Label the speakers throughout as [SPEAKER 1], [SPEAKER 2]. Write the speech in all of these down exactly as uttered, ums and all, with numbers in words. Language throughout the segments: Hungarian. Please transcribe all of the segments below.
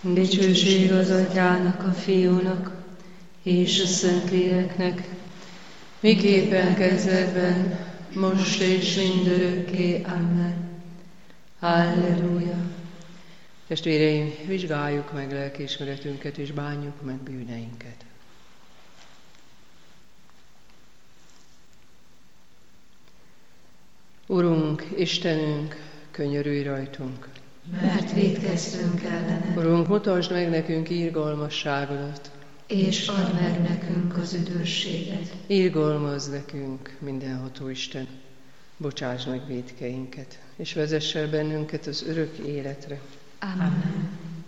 [SPEAKER 1] Dicsőség az Atyának, a Fiúnak és a Szentléleknek, miképpen kezdetben, most és mindörökké. Amen. Halleluja! Testvéreim, vizsgáljuk meg lelkiismeretünket és bánjuk meg bűneinket. Urunk, Istenünk, könyörülj rajtunk!
[SPEAKER 2] Mert vétkeztünk ellene.
[SPEAKER 1] Urunk, mutasd meg nekünk irgalmasságodat,
[SPEAKER 2] és add meg nekünk az üdvösséget.
[SPEAKER 1] Irgalmazz nekünk, mindenható Isten, bocsáss meg vétkeinket, és vezess el bennünket az örök életre.
[SPEAKER 2] Amen.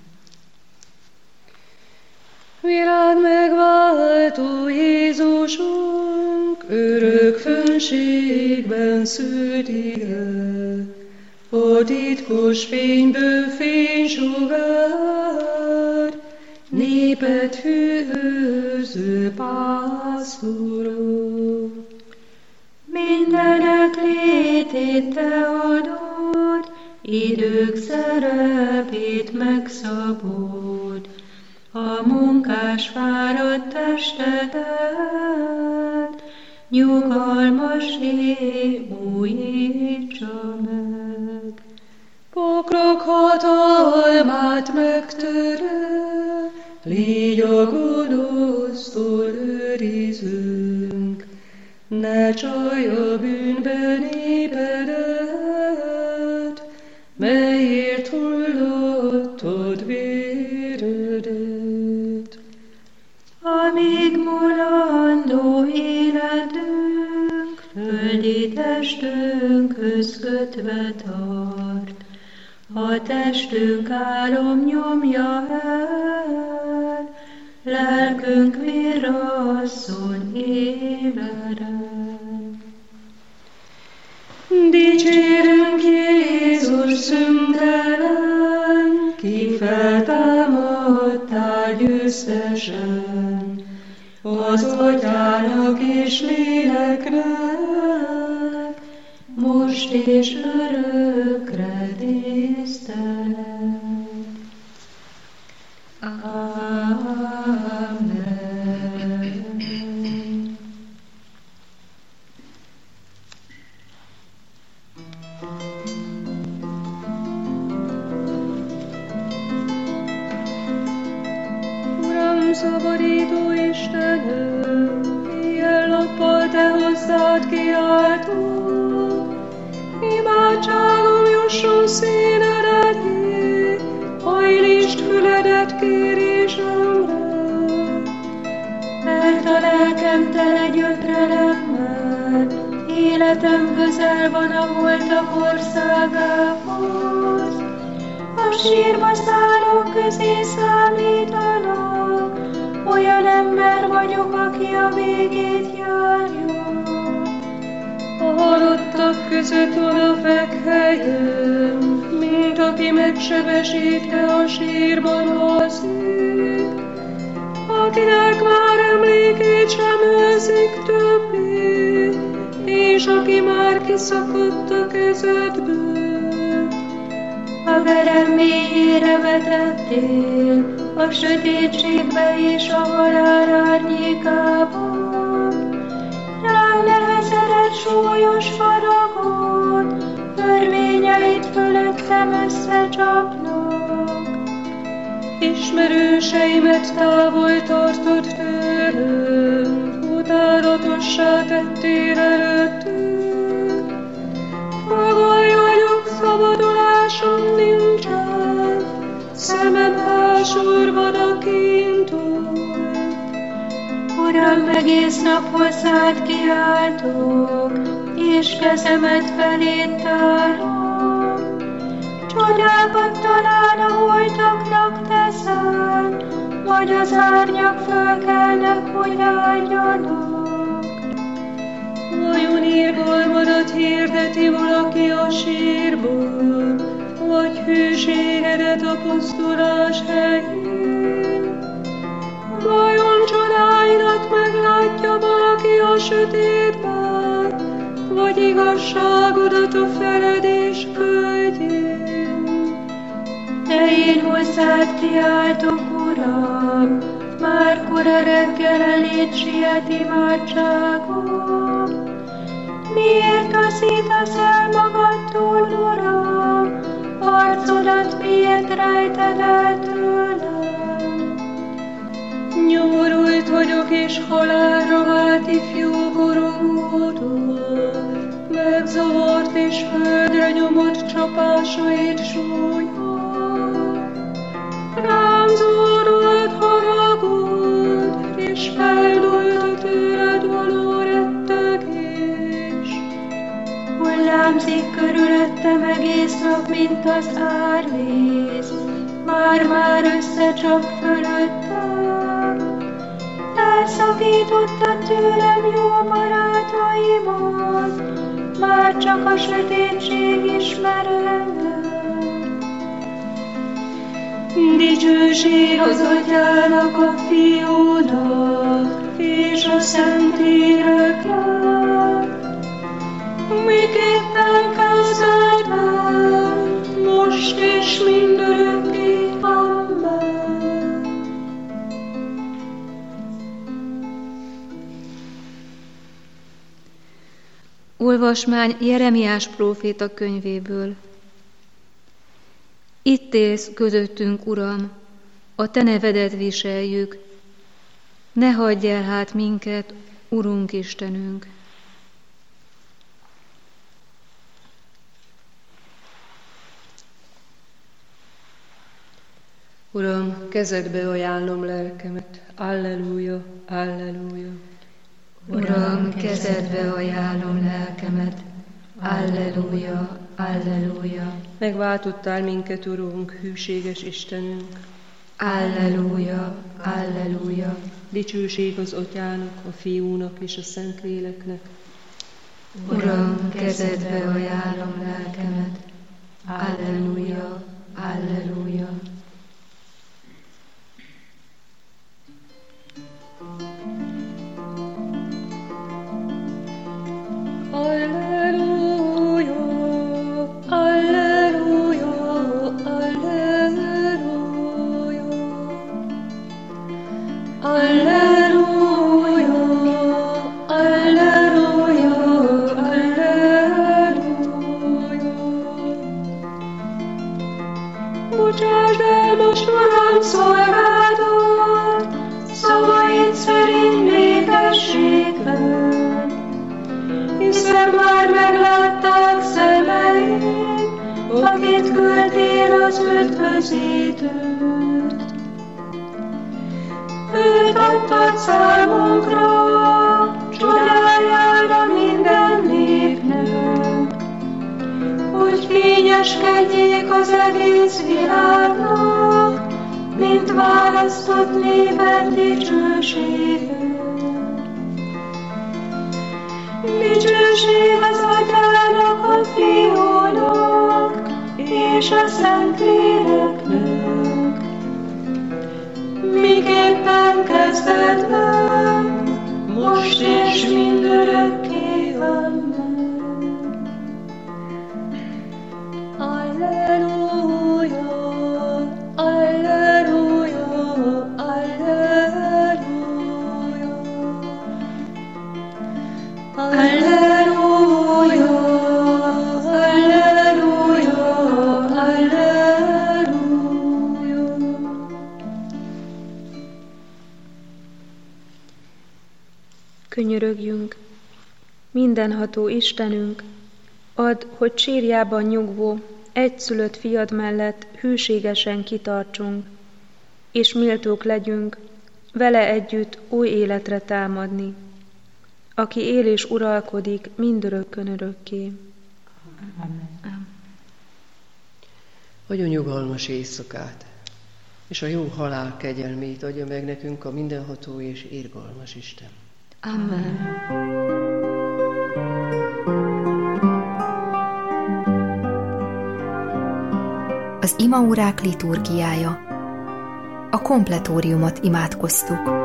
[SPEAKER 1] Világ megváltó Jézusunk, örök fönségben szült ige, a titkos fényből fénysugár, népet fűző pásztorok.
[SPEAKER 2] Mindenek létét te adod, idők szerepét megszabod, a munkás fáradt testedet, nyugalmas éj újítsa meg.
[SPEAKER 1] Pokrok hatalmát megtörő, légy a gonosztól őrizünk, ne csalj a bűnben népedet, melyért hullottad véredet.
[SPEAKER 2] Amíg mulandó életünk, földi testünkhöz kötve tart, a testünk álom nyomja el, lelkünk virrasszon éberen.
[SPEAKER 1] Dicsérünk Jézus szüntelen, ki feltámadtál győztesen, az Atyának és Léleknek, most és örökre tisztelet. Amen. Uram, szabadító Istenem, éjjel-nappal te hozzád kiáltok, imádságom jusson színed elé, hajlítsd füledet kérésemre.
[SPEAKER 2] Mert a lelkem tele gyötrelemmel, életem közel van a holtak országához. A sírba szállók közé számítanak, olyan ember vagyok, aki a végét járja.
[SPEAKER 1] A halottak között van a fekhelyem, mint aki megsebesítve a sírban alszik, akinek már emlékét sem őrzik többé, és aki már kiszakadt a kezedből.
[SPEAKER 2] A verem mélyére vetettél, a sötétségbe és a halál árnyékában. Rám nehezedett súlyos faragon, törvényeit fölöttem összecsapnak.
[SPEAKER 1] Ismerőseimet távol tartod tőlem, utálatossá tettél előttük. Fogoly vagyok, szabadulásom nincsen, szemem elsurvad a kintól.
[SPEAKER 2] Uram, egész nap hozzád kiáltok, és kezemet feléd tárom. Csodákat talán a holtaknak teszel, vagy az árnyak fölkelnek, hogy áldjanak.
[SPEAKER 1] Vajon irgalmadat hirdeti valaki a sírból, vagy hűségedet a pusztulás helyén? Vajon csodáidat meglátja valaki a sötétben, vagy igazságodat a feledés földjén?
[SPEAKER 2] De én hozzád kiáltok, Uram, már kora reggelenét siet imádságom. Miért taszítasz el magadtól, Uram, arcodat miért rejted el tőlem? Nyomorult vagyok és halálra vált ifjú koromódom, megzavart és földre nyomott csapásait súlya. Rám zúdult haragod, és feldúlt a tőled való rettegés. Hullámzik körülöttem egész nap, mint az árvíz, már-már összecsap fölöttem. Elszakítottad tőlem jó barátaimat, már csak a sötétség ismer engem. Dicsőség az Atyának, a Fiúnak, és a Szentléleknek, miképpen kezdetben, most és mindörökké. Amen.
[SPEAKER 3] Olvasmány Jeremiás próféta könyvéből. Itt élsz közöttünk, Uram, a te nevedet viseljük, ne hagyj el hát minket, Urunk Istenünk.
[SPEAKER 1] Uram, kezedbe ajánlom lelkemet, alleluja, alleluja.
[SPEAKER 3] Uram, kezedbe ajánlom lelkemet, alleluja, alleluja.
[SPEAKER 1] Megváltottál minket, Urunk, hűséges Istenünk.
[SPEAKER 3] Alleluja, alleluja.
[SPEAKER 1] Dicsőség az Atyának, a Fiúnak és a Szentléleknek.
[SPEAKER 3] Uram, kezedbe ajánlom lelkemet, alleluja, alleluja.
[SPEAKER 2] Bocsásd el most, Uram, szolgádat, szavaid szerint népességben, hiszen már meglátták szemeim, akit küldtél az üdvözítőt. Őt adtad számunkra, csodájára minden népnek, hogy fényeskedjék az egész világnak, mint választott néped dicsősége. Dicsőség az Atyának, a Fiúnak és a Szentléleknek, miképpen kezdetben, most és mindörökké. Amen. Alleluja, alleluja, alleluja. Alleluja, alleluja, alleluja.
[SPEAKER 3] Könyörögjünk, mindenható Istenünk, add, hogy sírjában nyugvó, egyszülött fiad mellett hűségesen kitartsunk, és méltók legyünk vele együtt új életre támadni, aki él és uralkodik mindörökkön örökké.
[SPEAKER 1] Amen. Adja nyugalmas éjszakát, és a jó halál kegyelmét adja meg nekünk a mindenható és irgalmas Isten.
[SPEAKER 3] Amen.
[SPEAKER 4] Az imaórák liturgiája. A kompletóriumot imádkoztuk.